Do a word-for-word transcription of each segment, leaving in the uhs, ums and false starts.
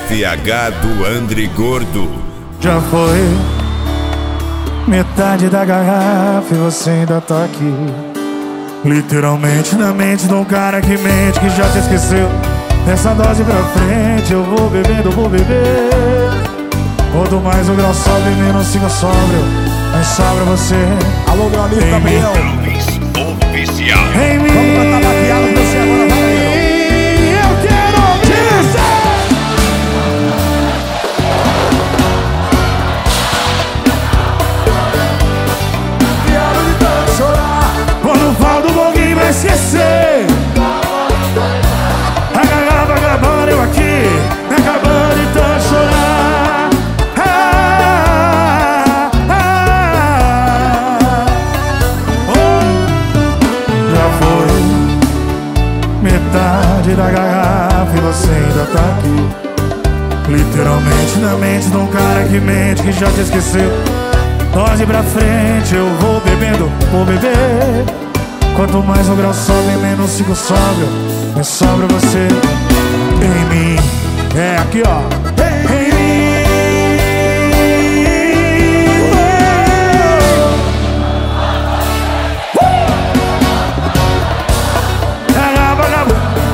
F H do Andre Gordo. Já foi metade da garrafa e você ainda tá aqui. Literalmente na mente de um cara que mente, que já te esqueceu. Essa dose pra frente eu vou bebendo, eu vou beber. Quanto mais o grau sobe, menos fica sóbrio. Mas sobra você. Alô, meu amigo Gabriel Luiz Oficial. Em mim. Vamos cantar maquiado pra você agora, valeu. Eu quero dizer. Piano de tanto chorar. Quando falta um pouquinho pra esquecer. A garrafa acabando, eu aqui, me acabando de tanto chorar. Ah, ah, ah. Oh. Já foi metade da garrafa e você ainda tá aqui. Literalmente na mente de um cara que mente, que já te esqueceu. Dose pra frente, eu vou bebendo, vou beber. Quanto mais o grau sobe, menos fico sóbrio. Mas sobra você em mim. É aqui, ó. Em mim. Acaba, acaba.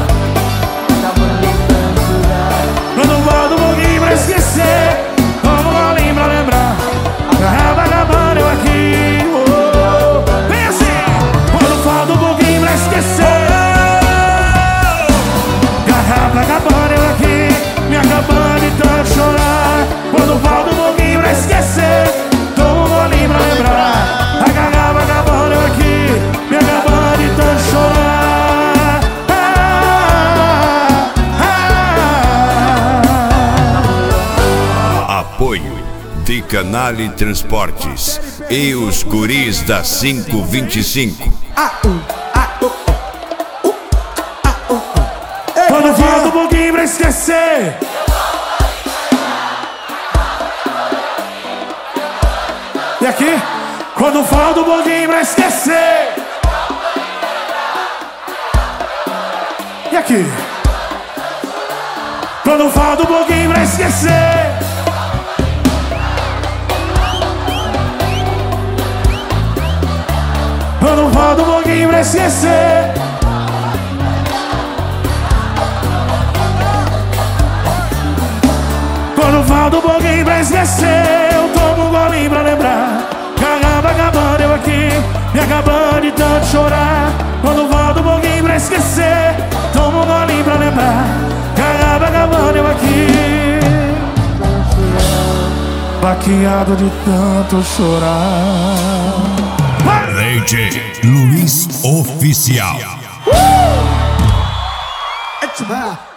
Quando volta um pouquinho pra esquecer, como um golinho pra lembrar. Acaba acabando, eu aqui. Oh, vem assim. Quando falta um pouquinho pra esquecer. Garrafa acabando, eu aqui, me acabando de tanto chorar. Quando falta um pouquinho pra esquecer, tomo um golinho pra lembrar. A garrafa acabando, eu aqui, me acabando de tanto chorar. Ah, ah, Apoio de Canale Transportes e os guris da cinco vinte e cinco. Quando falta um pouquinho pra esquecer. E aqui? Quando falta um pouquinho pra esquecer. E aqui? Quando falta um pouquinho pra esquecer. Quando falta um pouquinho pra esquecer. Quando falta um pouquinho pra esquecer, eu tomo um golinho pra lembrar. Garrafa acabando, eu aqui, me acabando de tanto chorar. Quando falta um pouquinho pra esquecer, tomo um golinho pra lembrar. Garrafa acabando, eu aqui, baqueado de tanto chorar. D J Luiz Oficial. Uh!